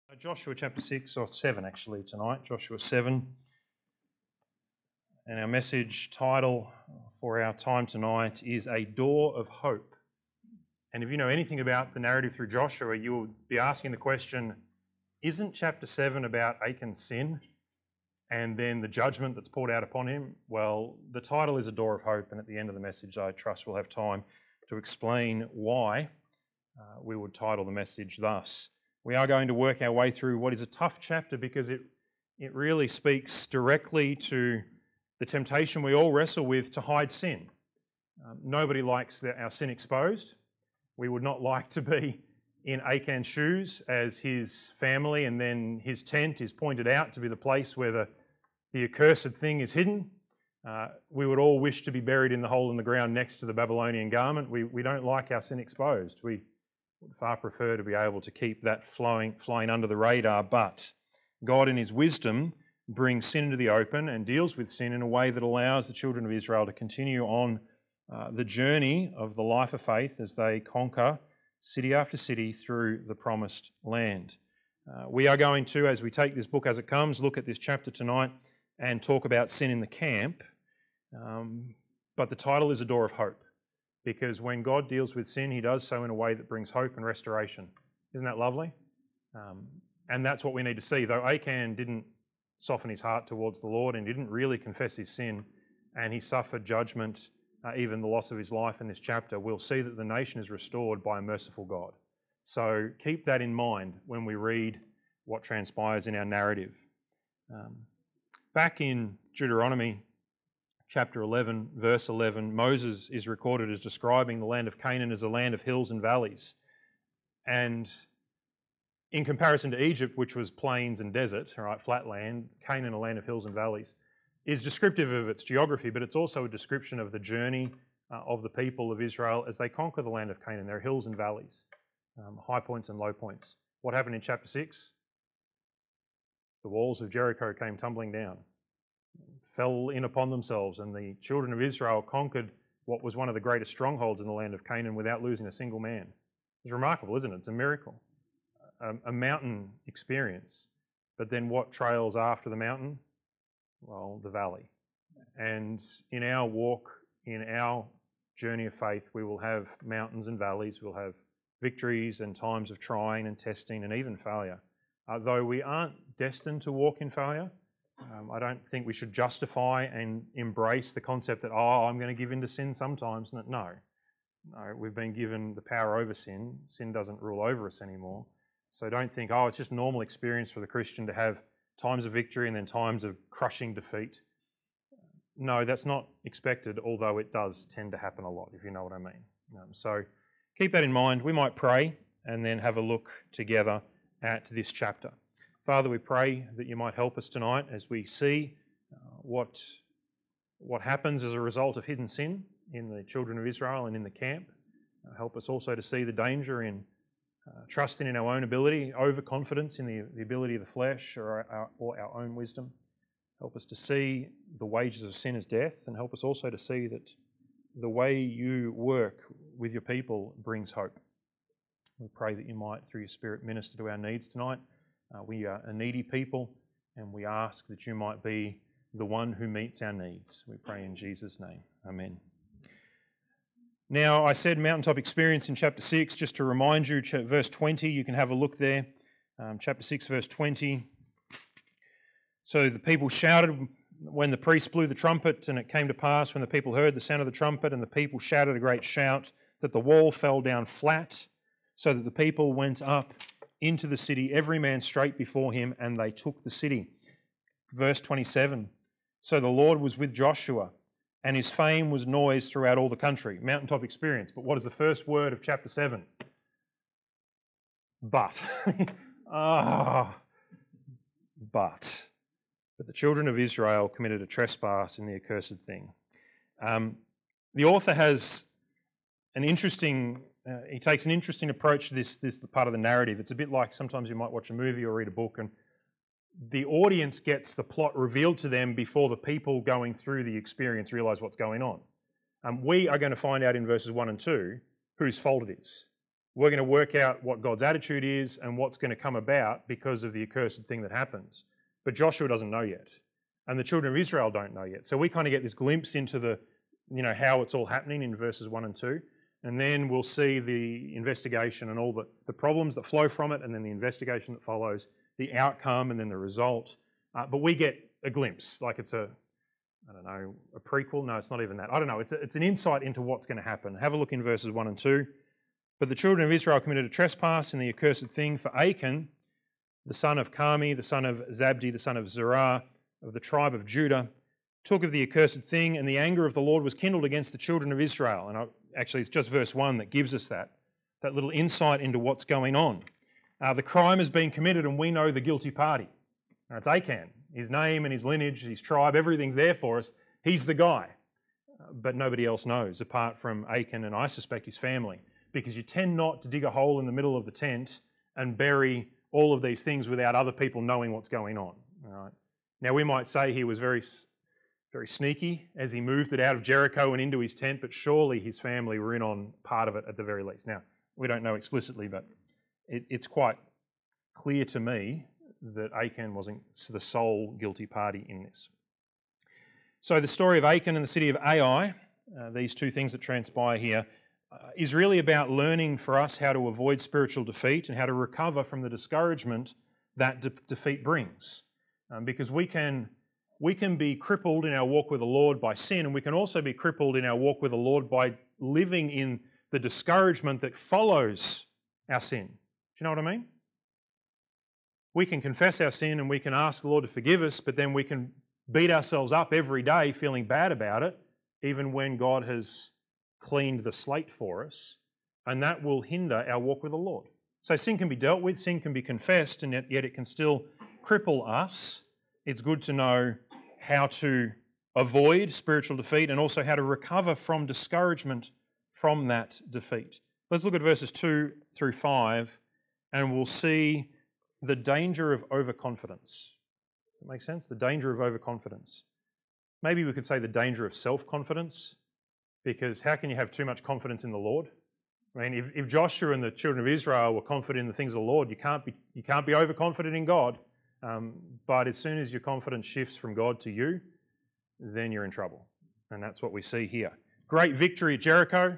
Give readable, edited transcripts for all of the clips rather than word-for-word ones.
Joshua chapter 6, or 7 actually tonight, Joshua 7. And our message title for our time tonight is A Door of Hope. And if you know anything about the narrative through Joshua, you will be asking the question, isn't chapter 7 about Achan's sin and then the judgment that's poured out upon him? Well, the title is A Door of Hope, and at the end of the message I trust we'll have time to explain why we would title the message thus. We are going to work our way through what is a tough chapter because it really speaks directly to the temptation we all wrestle with to hide sin. Nobody likes our sin exposed. We would not like to be in Achan's shoes as his family and then his tent is pointed out to be the place where the accursed thing is hidden. We would all wish to be buried in the hole in the ground next to the Babylonian garment. We don't like our sin exposed. We would far prefer to be able to keep that flying under the radar, but God in his wisdom brings sin into the open and deals with sin in a way that allows the children of Israel to continue on the journey of the life of faith as they conquer city after city through the promised land. We are going to, as we take this book as it comes, look at this chapter tonight and talk about sin in the camp, but the title is A Door of Hope. Because when God deals with sin, he does so in a way that brings hope and restoration. Isn't that lovely? And that's what we need to see. Though Achan didn't soften his heart towards the Lord and didn't really confess his sin, and he suffered judgment, even the loss of his life in this chapter, we'll see that the nation is restored by a merciful God. So keep that in mind when we read what transpires in our narrative. Back in Deuteronomy, Chapter 11, verse 11, Moses is recorded as describing the land of Canaan as a land of hills and valleys. And in comparison to Egypt, which was plains and desert, all right, flat land, Canaan, a land of hills and valleys, is descriptive of its geography, but it's also a description of the journey of the people of Israel as they conquer the land of Canaan. There are hills and valleys, high points and low points. What happened in chapter 6? The walls of Jericho came tumbling down, fell in upon themselves, and the children of Israel conquered what was one of the greatest strongholds in the land of Canaan without losing a single man. It's remarkable, isn't it? It's a miracle, a mountain experience. But then what trails after the mountain? Well, the valley. And in our walk, in our journey of faith, we will have mountains and valleys, we'll have victories and times of trying and testing and even failure. Though we aren't destined to walk in failure, I don't think we should justify and embrace the concept that, I'm going to give in to sin sometimes. No, we've been given the power over sin. Sin doesn't rule over us anymore. So don't think, it's just normal experience for the Christian to have times of victory and then times of crushing defeat. No, that's not expected, although it does tend to happen a lot, if you know what I mean. So keep that in mind. We might pray and then have a look together at this chapter. Father, we pray that you might help us tonight as we see what happens as a result of hidden sin in the children of Israel and in the camp. Help us also to see the danger in trusting in our own ability, overconfidence in the ability of the flesh or our own wisdom. Help us to see the wages of sin as death, and help us also to see that the way you work with your people brings hope. We pray that you might, through your Spirit, minister to our needs tonight. We are a needy people, and we ask that you might be the one who meets our needs. We pray in Jesus' name. Amen. Now, I said mountaintop experience in chapter 6. Just to remind you, verse 20, you can have a look there. Chapter 6, verse 20. So the people shouted when the priest blew the trumpet, and it came to pass when the people heard the sound of the trumpet, and the people shouted a great shout, that the wall fell down flat, so that the people went up into the city, every man straight before him, and they took the city. Verse 27, so the Lord was with Joshua, and his fame was noised throughout all the country. Mountaintop experience. But what is the first word of chapter 7? But. But the children of Israel committed a trespass in the accursed thing. The author has an interesting he takes an interesting approach to this part of the narrative. It's a bit like sometimes you might watch a movie or read a book and the audience gets the plot revealed to them before the people going through the experience realise what's going on. We are going to find out in verses 1 and 2 whose fault it is. we're going to work out what God's attitude is and what's going to come about because of the accursed thing that happens. But Joshua doesn't know yet, and the children of Israel don't know yet. So we kind of get this glimpse into the, how it's all happening in verses 1 and 2, and then we'll see the investigation and all the problems that flow from it, and then the investigation that follows, the outcome, and then the result. But we get a glimpse, like it's a prequel. No, it's not even that. I don't know. It's an insight into what's going to happen. Have a look in verses 1 and 2. But the children of Israel committed a trespass in the accursed thing, for Achan, the son of Carmi, the son of Zabdi, the son of Zerah, of the tribe of Judah, took of the accursed thing, and the anger of the Lord was kindled against the children of Israel. And actually, it's just verse 1 that gives us that little insight into what's going on. The crime has been committed, and we know the guilty party. Now, it's Achan. His name and his lineage, his tribe, everything's there for us. He's the guy. But nobody else knows, apart from Achan and I suspect his family, because you tend not to dig a hole in the middle of the tent and bury all of these things without other people knowing what's going on. All right. Now, we might say he was very, very sneaky as he moved it out of Jericho and into his tent, but surely his family were in on part of it at the very least. Now, we don't know explicitly, but it's quite clear to me that Achan wasn't the sole guilty party in this. So the story of Achan and the city of Ai, these two things that transpire here, is really about learning for us how to avoid spiritual defeat and how to recover from the discouragement that defeat brings. Because we can be crippled in our walk with the Lord by sin, and we can also be crippled in our walk with the Lord by living in the discouragement that follows our sin. Do you know what I mean? We can confess our sin and we can ask the Lord to forgive us, but then we can beat ourselves up every day feeling bad about it, even when God has cleaned the slate for us, and that will hinder our walk with the Lord. So sin can be dealt with, sin can be confessed, and yet it can still cripple us. It's good to know how to avoid spiritual defeat and also how to recover from discouragement from that defeat. Let's look at verses 2 through 5, and we'll see the danger of overconfidence. Does that make sense? The danger of overconfidence. Maybe we could say the danger of self-confidence, because how can you have too much confidence in the Lord? I mean, if Joshua and the children of Israel were confident in the things of the Lord, you can't be overconfident in God. But as soon as your confidence shifts from God to you, then you're in trouble. And that's what we see here. Great victory at Jericho.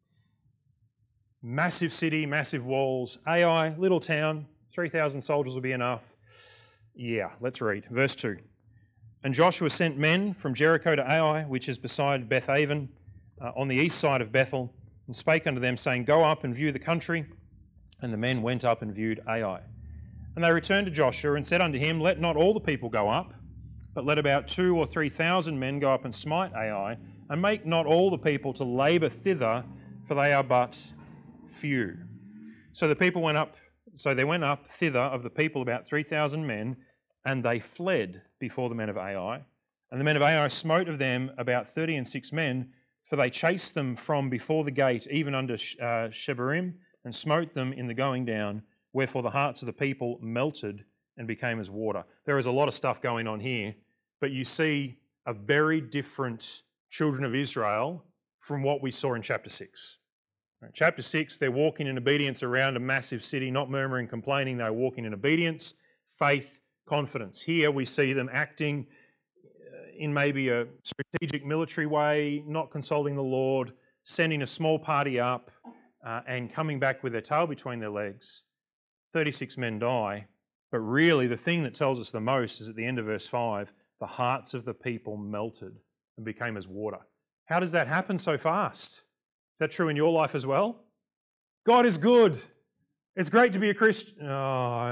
Massive city, massive walls. Ai, little town, 3,000 soldiers will be enough. Yeah, let's read. Verse 2. And Joshua sent men from Jericho to Ai, which is beside Beth-aven, on the east side of Bethel, and spake unto them, saying, Go up and view the country. And the men went up and viewed Ai. And they returned to Joshua and said unto him, Let not all the people go up, but let about 2,000 or 3,000 men go up and smite Ai, and make not all the people to labour thither, for they are but few. So the people went up. So they went up thither of the people about 3,000 men, and they fled before the men of Ai. And the men of Ai smote of them about 36 men, for they chased them from before the gate, even unto Shebarim, and smote them in the going down, wherefore the hearts of the people melted and became as water. There is a lot of stuff going on here, but you see a very different children of Israel from what we saw in chapter 6. Chapter 6, they're walking in obedience around a massive city, not murmuring, complaining. They're walking in obedience, faith, confidence. Here we see them acting in maybe a strategic military way, not consulting the Lord, sending a small party up and coming back with their tail between their legs. 36 men die, but really the thing that tells us the most is at the end of verse 5, the hearts of the people melted and became as water. How does that happen so fast? Is that true in your life as well? God is good. It's great to be a Christian. Oh,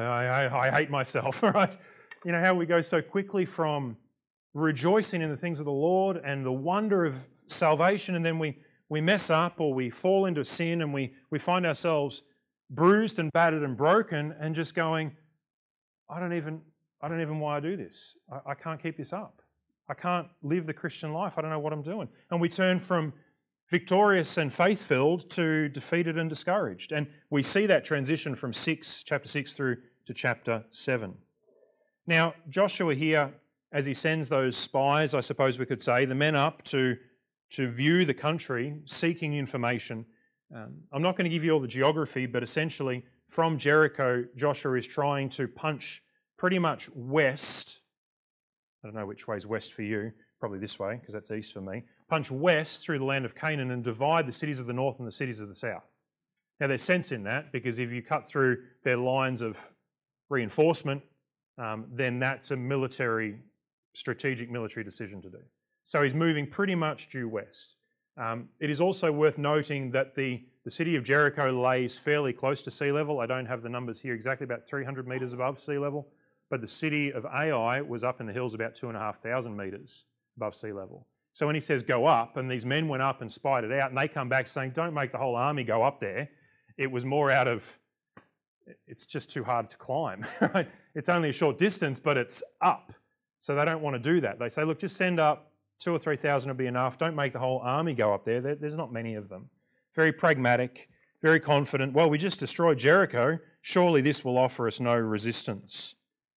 I hate myself, all right? You know how we go so quickly from rejoicing in the things of the Lord and the wonder of salvation, and then we mess up or we fall into sin and we find ourselves bruised and battered and broken and just going, I don't even why I do this. I can't keep this up. I can't live the Christian life. I don't know what I'm doing. And we turn from victorious and faith-filled to defeated and discouraged. And we see that transition from chapter 6 through to chapter 7. Now, Joshua here, as he sends those spies, I suppose we could say, the men up to view the country, seeking information, I'm not going to give you all the geography, but essentially from Jericho, Joshua is trying to punch pretty much west. I don't know which way is west for you, probably this way because that's east for me. Punch west through the land of Canaan and divide the cities of the north and the cities of the south. Now there's sense in that because if you cut through their lines of reinforcement, then that's a strategic military decision to do. So he's moving pretty much due west. It is also worth noting that the city of Jericho lays fairly close to sea level. I don't have the numbers here exactly, about 300 metres above sea level, but the city of Ai was up in the hills about 2,500 metres above sea level. So when he says go up, and these men went up and spied it out, and they come back saying, don't make the whole army go up there, it was more out of, it's just too hard to climb, right? It's only a short distance, but it's up. So they don't want to do that. They say, look, just send up 2,000 or 3,000 will be enough. Don't make the whole army go up there. There's not many of them. Very pragmatic, very confident. Well, we just destroyed Jericho. Surely this will offer us no resistance.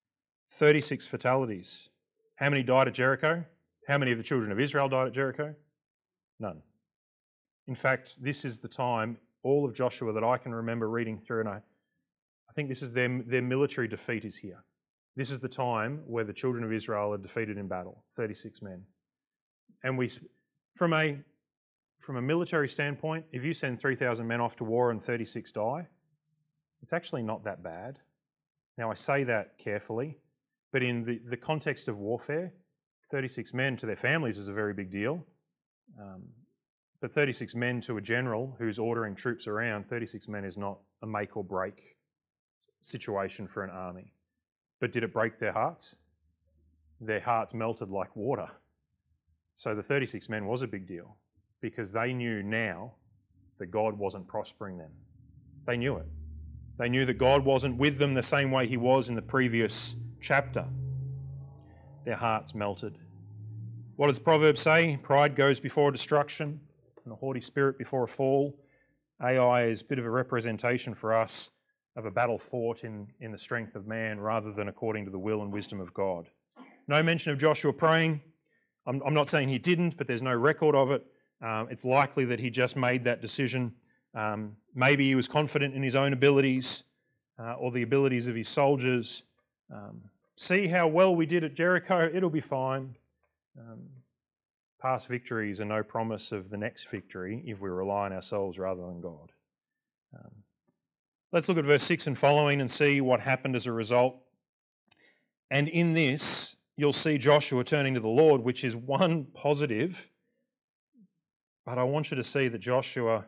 36 fatalities. How many died at Jericho? How many of the children of Israel died at Jericho? None. In fact, this is the time, all of Joshua that I can remember reading through, and I think this is their military defeat is here. This is the time where the children of Israel are defeated in battle, 36 men. And from a military standpoint, if you send 3,000 men off to war and 36 die, it's actually not that bad. Now, I say that carefully, but in the context of warfare, 36 men to their families is a very big deal. But 36 men to a general who's ordering troops around, 36 men is not a make or break situation for an army. But did it break their hearts? Their hearts melted like water. So the 36 men was a big deal because they knew now that God wasn't prospering them. They knew it. They knew that God wasn't with them the same way he was in the previous chapter. Their hearts melted. What does Proverbs say? Pride goes before destruction and a haughty spirit before a fall. Ai is a bit of a representation for us of a battle fought in the strength of man rather than according to the will and wisdom of God. No mention of Joshua praying. I'm not saying he didn't, but there's no record of it. It's likely that he just made that decision. Maybe he was confident in his own abilities or the abilities of his soldiers. See how well we did at Jericho, it'll be fine. Past victories are no promise of the next victory if we rely on ourselves rather than God. Let's look at verse 6 and following and see what happened as a result. And in this, you'll see Joshua turning to the Lord, which is one positive. But I want you to see that Joshua,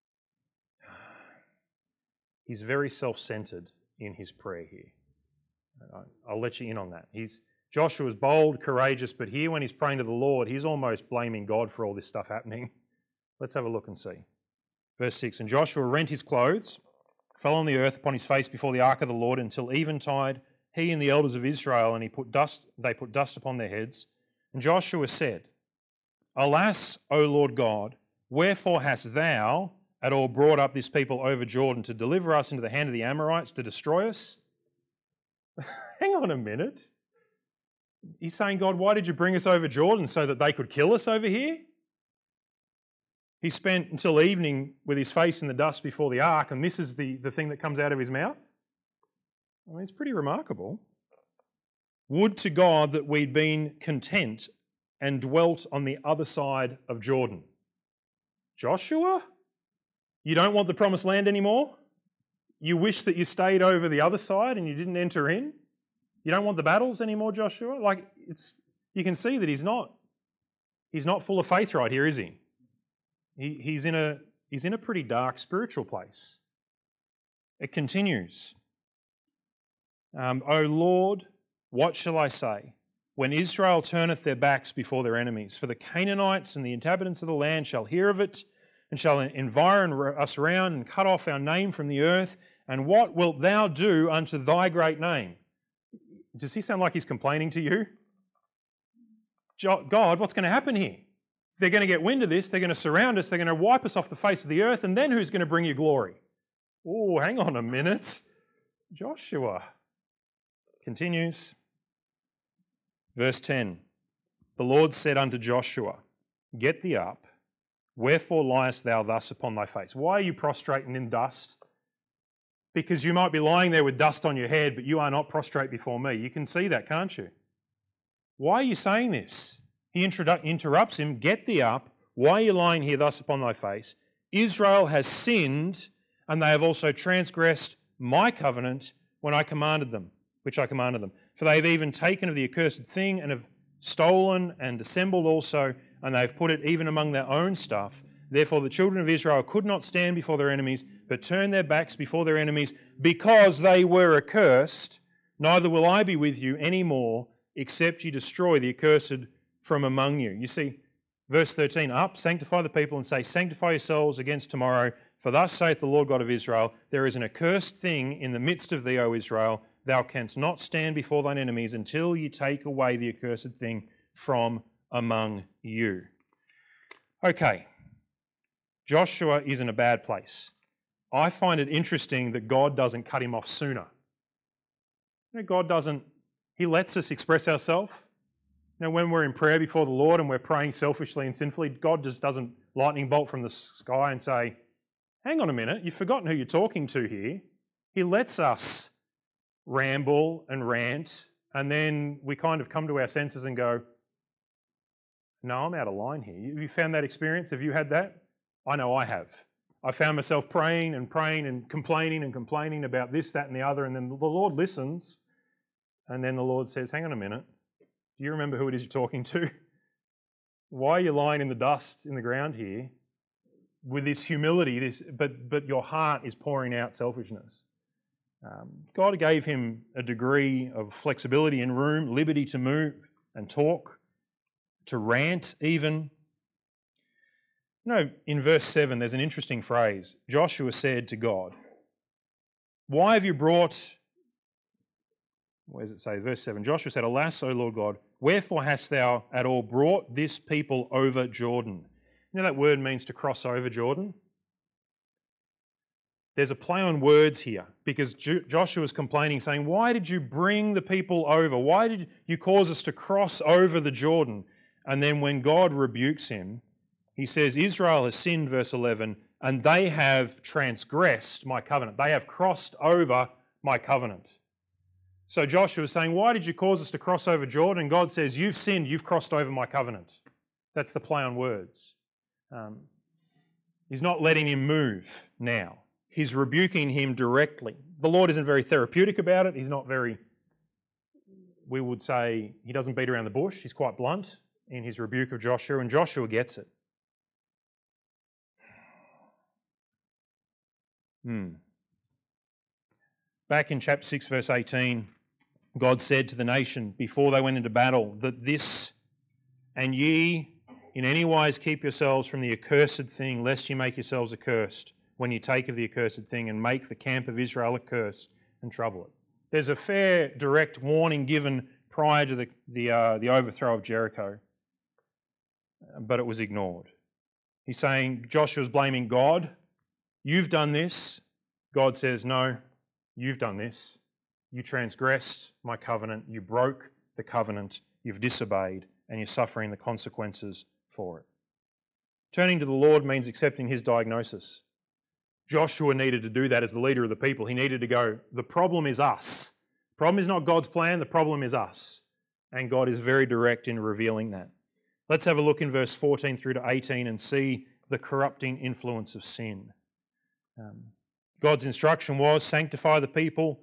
he's very self-centered in his prayer here. I'll let you in on that. Joshua's bold, courageous, but here when he's praying to the Lord, he's almost blaming God for all this stuff happening. Let's have a look and see. Verse 6, and Joshua rent his clothes, fell on the earth upon his face before the ark of the Lord until eventide, he and the elders of Israel, and they put dust upon their heads. And Joshua said, Alas, O Lord God, wherefore hast thou at all brought up this people over Jordan to deliver us into the hand of the Amorites to destroy us? Hang on a minute. He's saying, God, why did you bring us over Jordan so that they could kill us over here? He spent until evening with his face in the dust before the ark, and this is the thing that comes out of his mouth? I mean, it's pretty remarkable. Would to God that we'd been content and dwelt on the other side of Jordan. Joshua, you don't want the promised land anymore? You wish that you stayed over the other side and you didn't enter in? You don't want the battles anymore, Joshua? You can see that he's not full of faith right here, is he? He's in a pretty dark spiritual place. It continues. O Lord, what shall I say? When Israel turneth their backs before their enemies, for the Canaanites and the inhabitants of the land shall hear of it, and shall environ us round and cut off our name from the earth. And what wilt thou do unto thy great name? Does he sound like he's complaining to you? God, what's going to happen here? They're going to get wind of this, they're going to surround us, they're going to wipe us off the face of the earth, and then who's going to bring you glory? Oh, hang on a minute. Joshua continues. Verse 10, the Lord said unto Joshua, Get thee up, Wherefore liest thou thus upon thy face? Why are you prostrating in dust? Because you might be lying there with dust on your head, but you are not prostrate before me. You can see that, can't you? Why are you saying this? He interrupts him, get thee up. Why are you lying here thus upon thy face? Israel has sinned, and they have also transgressed my covenant when I commanded them, which I commanded them. For they have even taken of the accursed thing, and have stolen and dissembled also, and they have put it even among their own stuff. Therefore the children of Israel could not stand before their enemies, but turned their backs before their enemies, because they were accursed. Neither will I be with you any more, except you destroy the accursed from among you. You see, verse 13, up, sanctify the people, and say, sanctify yourselves against tomorrow, for thus saith the Lord God of Israel, there is an accursed thing in the midst of thee, O Israel. Thou canst not stand before thine enemies until you take away the accursed thing from among you. Okay, Joshua is in a bad place. I find it interesting that God doesn't cut him off sooner. God doesn't, He lets us express ourselves. When we're in prayer before the Lord and we're praying selfishly and sinfully, God just doesn't lightning bolt from the sky and say, hang on a minute, you've forgotten who you're talking to here. He lets us ramble and rant, and then we kind of come to our senses and go, no, I'm out of line here. Have you found that experience? Have you had that? I know I have. I found myself praying and complaining about this, that, and the other, and then the Lord listens, and then the Lord says, hang on a minute, do you remember who it is you're talking to? Why are you lying in the dust in the ground here with this humility, but your heart is pouring out selfishness? God gave him a degree of flexibility and room, liberty to move and talk, to rant even. In verse 7, there's an interesting phrase. Joshua said to God, why have you brought... Where does it say? Verse 7, Joshua said, alas, O Lord God, wherefore hast thou at all brought this people over Jordan? You know that word means to cross over Jordan? There's a play on words here, because Joshua's complaining, saying, why did you bring the people over? Why did you cause us to cross over the Jordan? And then when God rebukes him, he says, Israel has sinned, verse 11, and they have transgressed my covenant. They have crossed over my covenant. So Joshua is saying, why did you cause us to cross over Jordan? And God says, you've sinned, you've crossed over my covenant. That's the play on words. He's not letting him move now. He's rebuking him directly. The Lord isn't very therapeutic about it. He's not very, we would say, he doesn't beat around the bush. He's quite blunt in his rebuke of Joshua, and Joshua gets it. Back in chapter 6, verse 18, God said to the nation before they went into battle that this, and ye in any wise keep yourselves from the accursed thing, lest ye make yourselves accursed when you take of the accursed thing and make the camp of Israel a curse and trouble it. There's a fair, direct warning given prior to the overthrow of Jericho, but it was ignored. He's saying, Joshua's blaming God. You've done this. God says, no, you've done this. You transgressed my covenant. You broke the covenant. You've disobeyed, and you're suffering the consequences for it. Turning to the Lord means accepting his diagnosis. Joshua needed to do that as the leader of the people. He needed to go, the problem is us. The problem is not God's plan, the problem is us. And God is very direct in revealing that. Let's have a look in verse 14 through to 18 and see the corrupting influence of sin. God's instruction was, sanctify the people,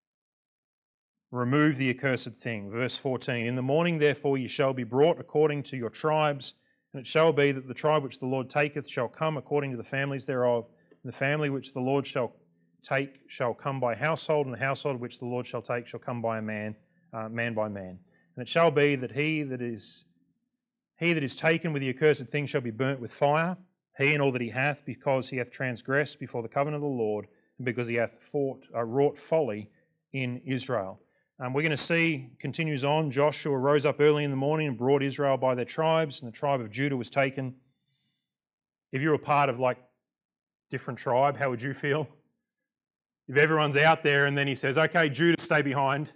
remove the accursed thing. Verse 14, in the morning therefore ye shall be brought according to your tribes, and it shall be that the tribe which the Lord taketh shall come according to the families thereof, and the family which the Lord shall take shall come by household, and the household which the Lord shall take shall come by a man, man by man. And it shall be that he that is taken with the accursed thing shall be burnt with fire, he and all that he hath, because he hath transgressed before the covenant of the Lord, and because he hath wrought folly in Israel. We're going to see, continues on, Joshua rose up early in the morning and brought Israel by their tribes, and the tribe of Judah was taken. If you were part of different tribe, how would you feel? If everyone's out there and then he says, okay, Judah, stay behind.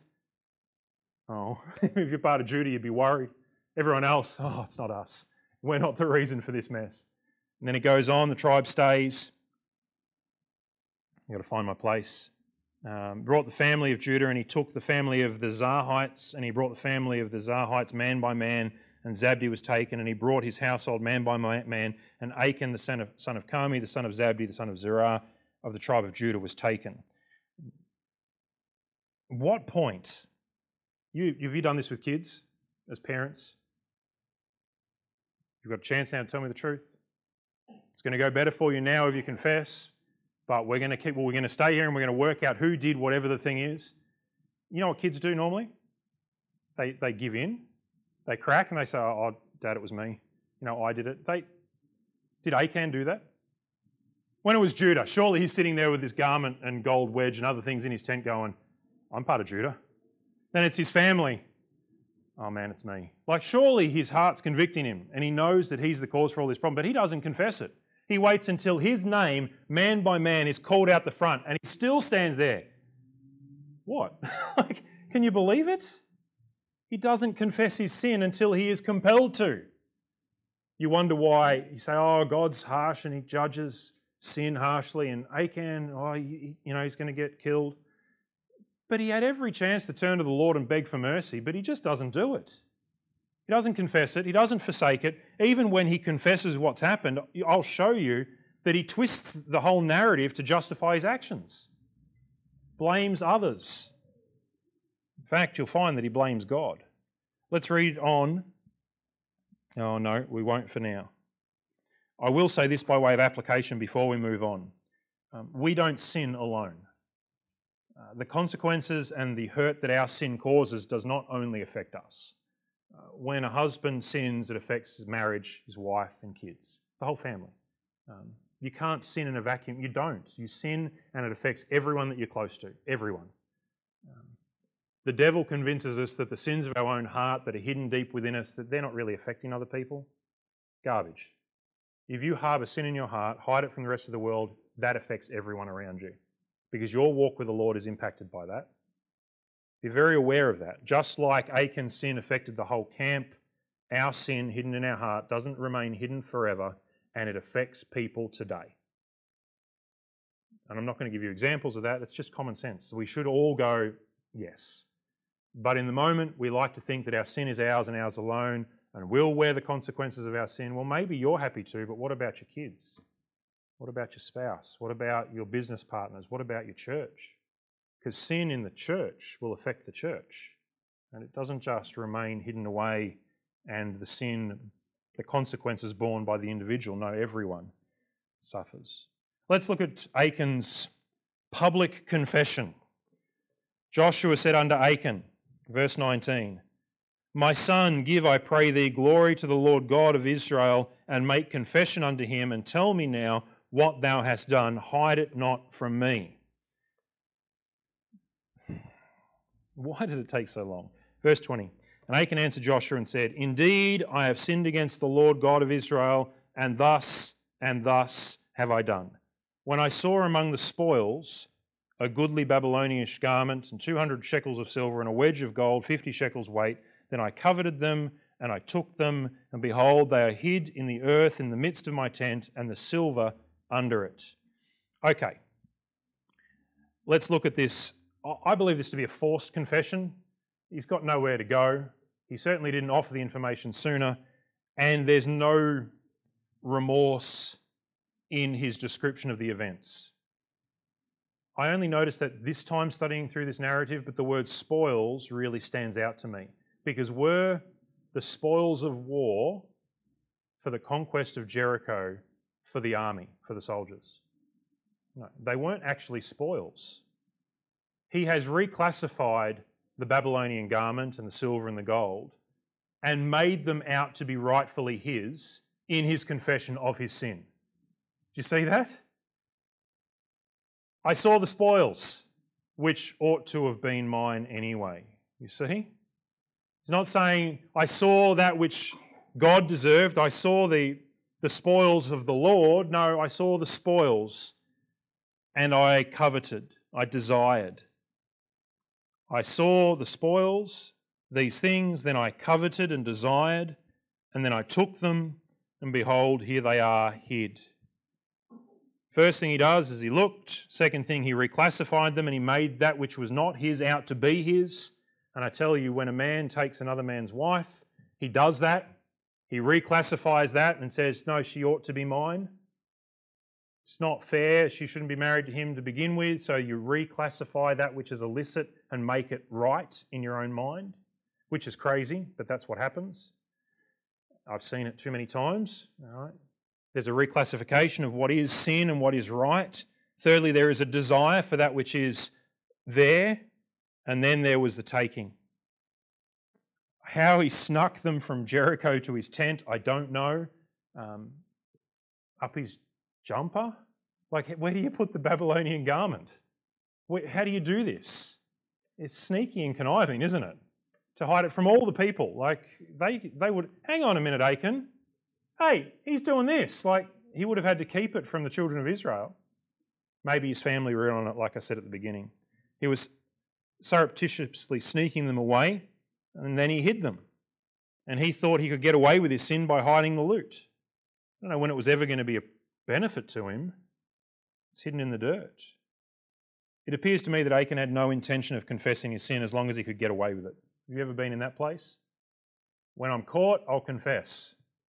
Oh, if you're part of Judah, you'd be worried. Everyone else, oh, it's not us. We're not the reason for this mess. And then it goes on, the tribe stays. I've got to find my place. Brought the family of Judah, and he took the family of the Zarhites, and he brought the family of the Zarhites man by man, and Zabdi was taken, and he brought his household man by man, and Achan, the son of Carmi, the son of Zabdi, the son of Zerah, of the tribe of Judah, was taken. What point? Have you done this with kids as parents? You've got a chance now to tell me the truth. It's going to go better for you now if you confess, but we're going to stay here and we're going to work out who did whatever the thing is. You know what kids do normally? They give in, they crack, and they say, "Oh, Dad, it was me. You know, I did it." Did Achan do that? When it was Judah, surely he's sitting there with this garment and gold wedge and other things in his tent going, "I'm part of Judah." Then it's his family. "Oh man, it's me." Like, surely his heart's convicting him and he knows that he's the cause for all this problem, but he doesn't confess it. He waits until his name, man by man, is called out the front, and he still stands there. What? Like, can you believe it? He doesn't confess his sin until he is compelled to. You wonder why. You say, "Oh, God's harsh and he judges sin harshly, and Achan, he's going to get killed." But he had every chance to turn to the Lord and beg for mercy, but he just doesn't do it. He doesn't confess it. He doesn't forsake it. Even when he confesses what's happened, I'll show you that he twists the whole narrative to justify his actions. Blames others. In fact, you'll find that he blames God. Let's read on. Oh no, we won't for now. I will say this by way of application before we move on. We don't sin alone. The consequences and the hurt that our sin causes does not only affect us. When a husband sins, it affects his marriage, his wife and kids, the whole family. You can't sin in a vacuum. You don't. You sin and it affects everyone that you're close to, everyone. The devil convinces us that the sins of our own heart that are hidden deep within us, that they're not really affecting other people. Garbage. If you harbour sin in your heart, hide it from the rest of the world, that affects everyone around you, because your walk with the Lord is impacted by that. Be very aware of that. Just like Achan's sin affected the whole camp, our sin hidden in our heart doesn't remain hidden forever, and it affects people today. And I'm not going to give you examples of that, it's just common sense. We should all go, yes. But in the moment, we like to think that our sin is ours and ours alone, and we'll wear the consequences of our sin. Well, maybe you're happy to, but what about your kids? What about your spouse? What about your business partners? What about your church? Because sin in the church will affect the church. And it doesn't just remain hidden away and the consequences borne by the individual. No, everyone suffers. Let's look at Achan's public confession. Joshua said unto Achan, verse 19, "My son, give, I pray thee, glory to the Lord God of Israel, and make confession unto him, and tell me now what thou hast done. Hide it not from me." Why did it take so long? Verse 20, "And Achan answered Joshua and said, Indeed, I have sinned against the Lord God of Israel, and thus have I done. When I saw among the spoils a goodly Babylonian garment, and 200 shekels of silver, and a wedge of gold, 50 shekels weight, then I coveted them, and I took them, and behold, they are hid in the earth in the midst of my tent, and the silver under it." Okay, let's look at this. I believe this to be a forced confession. He's got nowhere to go. He certainly didn't offer the information sooner, and there's no remorse in his description of the events. I only noticed that this time studying through this narrative, but the word spoils really stands out to me, because were the spoils of war for the conquest of Jericho for the army, for the soldiers? No, they weren't actually spoils. He has reclassified the Babylonian garment and the silver and the gold and made them out to be rightfully his in his confession of his sin. Do you see that? "I saw the spoils, which ought to have been mine anyway." You see? He's not saying, "I saw that which God deserved. I saw the spoils of the Lord." No, I saw the spoils and I coveted, I desired. I saw the spoils, these things, then I coveted and desired, and then I took them, and behold, here they are hid. First thing he does is he looked. Second thing, he reclassified them and he made that which was not his out to be his. And I tell you, when a man takes another man's wife, he does that. He reclassifies that and says, no, she ought to be mine. It's not fair. She shouldn't be married to him to begin with. So you reclassify that which is illicit and make it right in your own mind, which is crazy, but that's what happens. I've seen it too many times. All right. There's a reclassification of what is sin and what is right. Thirdly, there is a desire for that which is there. And then there was the taking. How he snuck them from Jericho to his tent, I don't know. Up his jumper? Like, where do you put the Babylonian garment? How do you do this? It's sneaky and conniving, isn't it? To hide it from all the people. Like, they would, hang on a minute, Achan. Hey, he's doing this. Like, he would have had to keep it from the children of Israel. Maybe his family were in on it, like I said at the beginning. He was surreptitiously sneaking them away, and then he hid them. And he thought he could get away with his sin by hiding the loot. I don't know when it was ever going to be a benefit to him. It's hidden in the dirt. It appears to me that Achan had no intention of confessing his sin as long as he could get away with it. Have you ever been in that place? When I'm caught, I'll confess.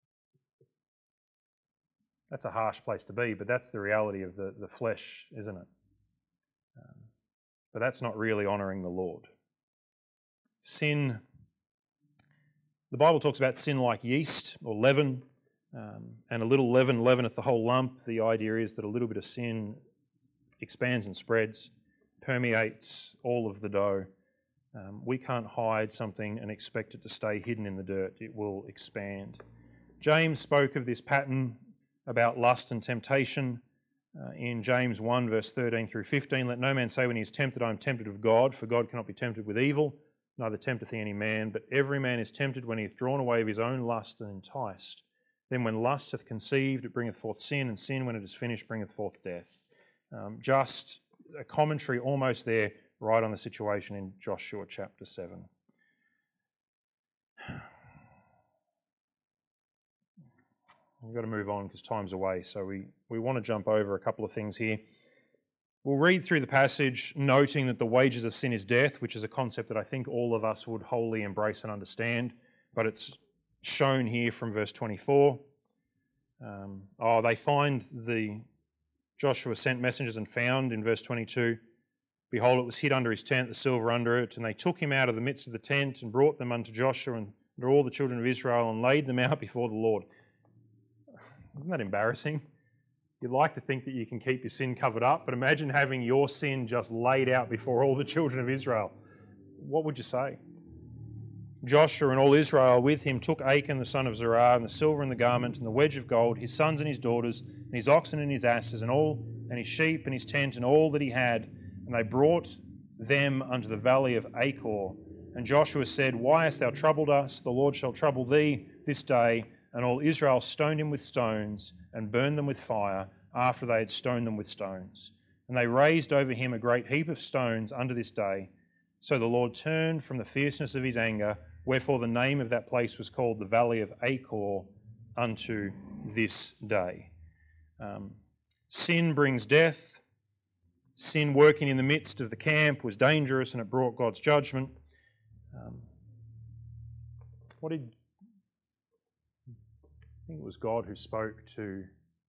That's a harsh place to be, but that's the reality of the flesh, isn't it? But that's not really honouring the Lord. Sin, the Bible talks about sin like yeast or leaven, and a little leaven leaveneth the whole lump. The idea is that a little bit of sin expands and spreads, permeates all of the dough. We can't hide something and expect it to stay hidden in the dirt. It will expand. James spoke of this pattern about lust and temptation in James 1 verse 13 through 15. Let no man say when he is tempted, I am tempted of God, for God cannot be tempted with evil, neither tempteth he any man, but every man is tempted when he hath drawn away of his own lust and enticed. Then when lust hath conceived, it bringeth forth sin, and sin, when it is finished, bringeth forth death. Just a commentary almost there, right on the situation in Joshua chapter 7. We've got to move on because time's away, so we want to jump over a couple of things here. We'll read through the passage, noting that the wages of sin is death, which is a concept that I think all of us would wholly embrace and understand, but it's shown here from verse 24. They find Joshua sent messengers and found in verse 22, behold, it was hid under his tent, the silver under it, and they took him out of the midst of the tent and brought them unto Joshua and to all the children of Israel and laid them out before the Lord. Isn't that embarrassing? You'd like to think that you can keep your sin covered up, but imagine having your sin just laid out before all the children of Israel. What would you say? Joshua and all Israel with him took Achan the son of Zerah, and the silver and the garment, and the wedge of gold, his sons and his daughters, and his oxen and his asses, and his sheep and his tent, and all that he had, and they brought them unto the valley of Achor. And Joshua said, Why hast thou troubled us? The Lord shall trouble thee this day. And all Israel stoned him with stones and burned them with fire after they had stoned them with stones. And they raised over him a great heap of stones unto this day. So the Lord turned from the fierceness of his anger, wherefore the name of that place was called the Valley of Achor unto this day. Sin brings death. Sin working in the midst of the camp was dangerous and it brought God's judgment. I think it was God who spoke to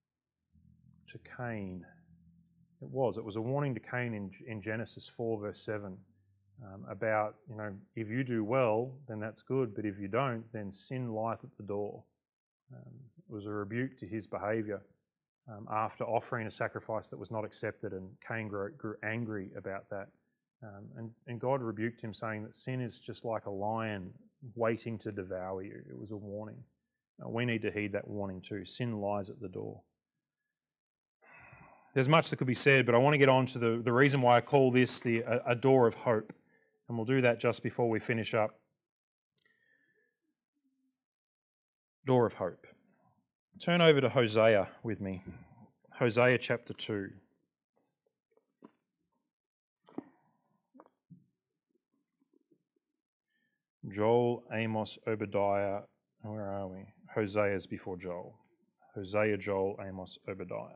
Cain. It was a warning to Cain in Genesis 4 verse 7 about, if you do well, then that's good, but if you don't, then sin lieth at the door. It was a rebuke to his behaviour after offering a sacrifice that was not accepted, and Cain grew angry about that. And God rebuked him, saying that sin is just like a lion waiting to devour you. It was a warning. We need to heed that warning too. Sin lies at the door. There's much that could be said, but I want to get on to the reason why I call this a door of hope. And we'll do that just before we finish up. Door of hope. Turn over to Hosea with me. Hosea chapter 2. Joel, Amos, Obadiah. Where are we? Hosea's before Joel. Hosea, Joel, Amos, Obadiah.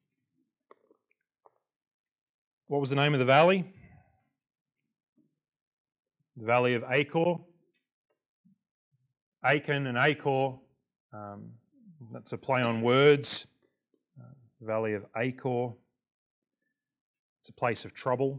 What was the name of the valley? The Valley of Achor. Achan and Achor, that's a play on words. Valley of Achor. It's a place of trouble.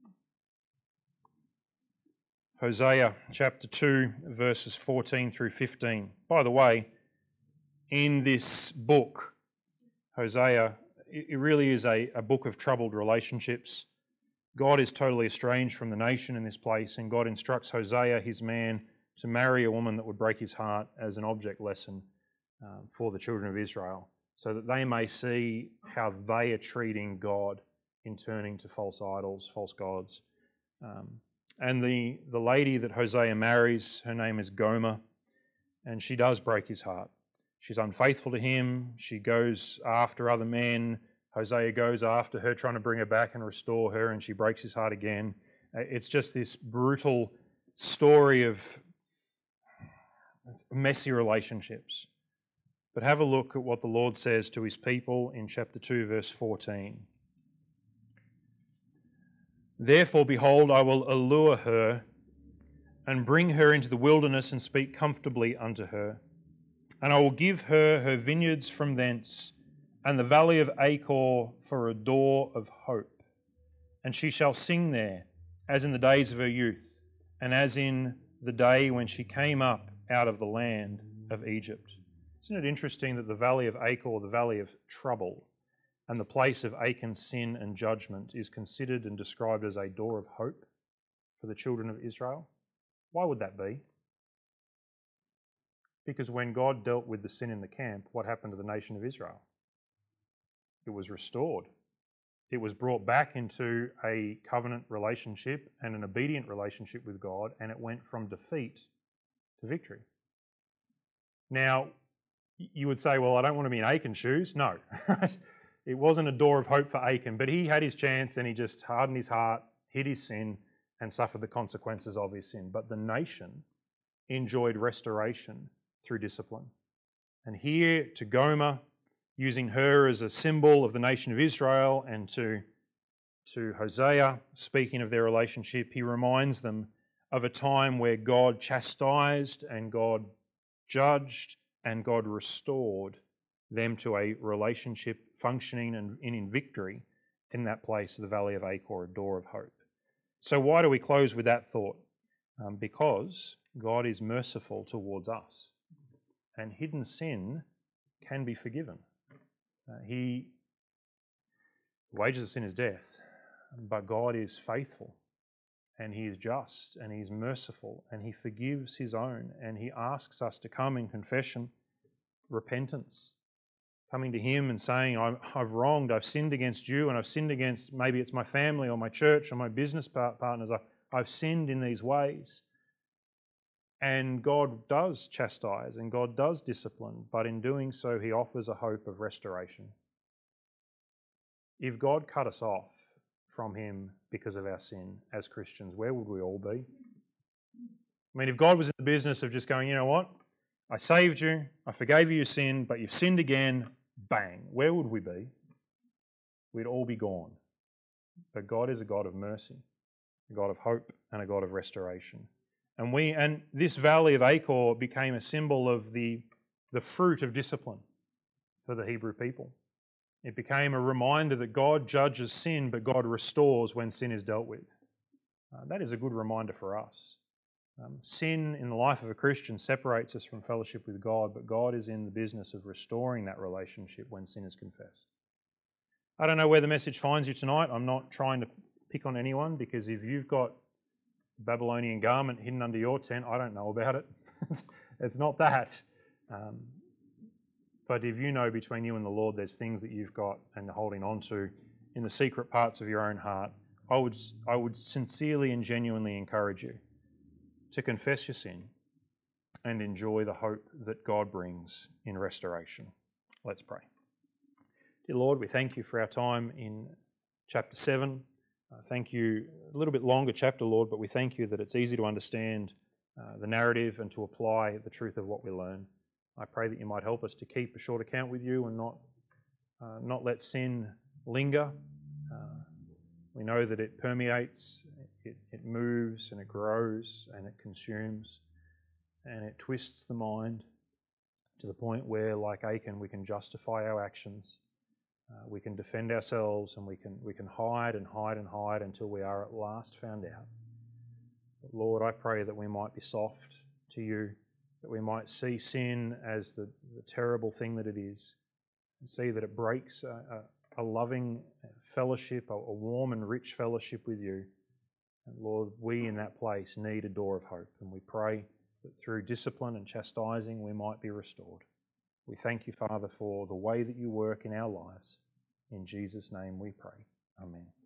Hosea chapter 2, verses 14 through 15. By the way, in this book, Hosea, it really is a book of troubled relationships. God is totally estranged from the nation in this place, and God instructs Hosea, his man, to marry a woman that would break his heart as an object lesson for the children of Israel, so that they may see how they are treating God in turning to false idols, false gods. And the lady that Hosea marries, her name is Gomer, and she does break his heart. She's unfaithful to him. She goes after other men. Hosea goes after her, trying to bring her back and restore her, and she breaks his heart again. It's just this brutal story of messy relationships. But have a look at what the Lord says to his people in chapter 2, verse 14. Therefore, behold, I will allure her and bring her into the wilderness and speak comfortably unto her. And I will give her her vineyards from thence, and the valley of Achor for a door of hope. And she shall sing there, as in the days of her youth, and as in the day when she came up out of the land of Egypt. Isn't it interesting that the valley of Achor, the valley of trouble, and the place of Achan's sin and judgment is considered and described as a door of hope for the children of Israel? Why would that be? Because when God dealt with the sin in the camp, what happened to the nation of Israel? It was restored. It was brought back into a covenant relationship and an obedient relationship with God, and it went from defeat to victory. Now, you would say, well, I don't want to be in Achan's shoes. No, it wasn't a door of hope for Achan, but he had his chance and he just hardened his heart, hid his sin, and suffered the consequences of his sin. But the nation enjoyed restoration through discipline. And here to Gomer, using her as a symbol of the nation of Israel, and to Hosea, speaking of their relationship, he reminds them of a time where God chastised and God judged and God restored them to a relationship functioning and in victory in that place, the Valley of Achor, a door of hope. So why do we close with that thought? Because God is merciful towards us, and hidden sin can be forgiven. The wages of sin is death, but God is faithful, and he is just, and he is merciful, and he forgives his own, and he asks us to come in confession, repentance, coming to him and saying, I've wronged, I've sinned against you, and I've sinned against, maybe it's my family or my church or my business partners. I've sinned in these ways. And God does chastise and God does discipline, but in doing so, he offers a hope of restoration. If God cut us off from him because of our sin as Christians, where would we all be? I mean, if God was in the business of just going, you know what, I saved you, I forgave you your sin, but you've sinned again, bang, where would we be? We'd all be gone. But God is a God of mercy, a God of hope, and a God of restoration. And this valley of Achor became a symbol of the fruit of discipline for the Hebrew people. It became a reminder that God judges sin, but God restores when sin is dealt with. That is a good reminder for us. Sin in the life of a Christian separates us from fellowship with God, but God is in the business of restoring that relationship when sin is confessed. I don't know where the message finds you tonight. I'm not trying to pick on anyone, because if you've got Babylonian garment hidden under your tent, I don't know about it. It's not that. But if you know between you and the Lord there's things that you've got and holding on to in the secret parts of your own heart, I would sincerely and genuinely encourage you to confess your sin and enjoy the hope that God brings in restoration. Let's pray. Dear Lord, we thank you for our time in chapter 7. Thank you, a little bit longer chapter, Lord, but we thank you that it's easy to understand the narrative and to apply the truth of what we learn. I pray that you might help us to keep a short account with you and not let sin linger. We know that it permeates, it moves and it grows and it consumes and it twists the mind to the point where, like Achan, we can justify our actions. We can defend ourselves and we can hide and hide and hide until we are at last found out. But Lord, I pray that we might be soft to you, that we might see sin as the terrible thing that it is, and see that it breaks a loving fellowship, a warm and rich fellowship with you. And Lord, we in that place need a door of hope, and we pray that through discipline and chastising we might be restored. We thank you, Father, for the way that you work in our lives. In Jesus' name we pray. Amen.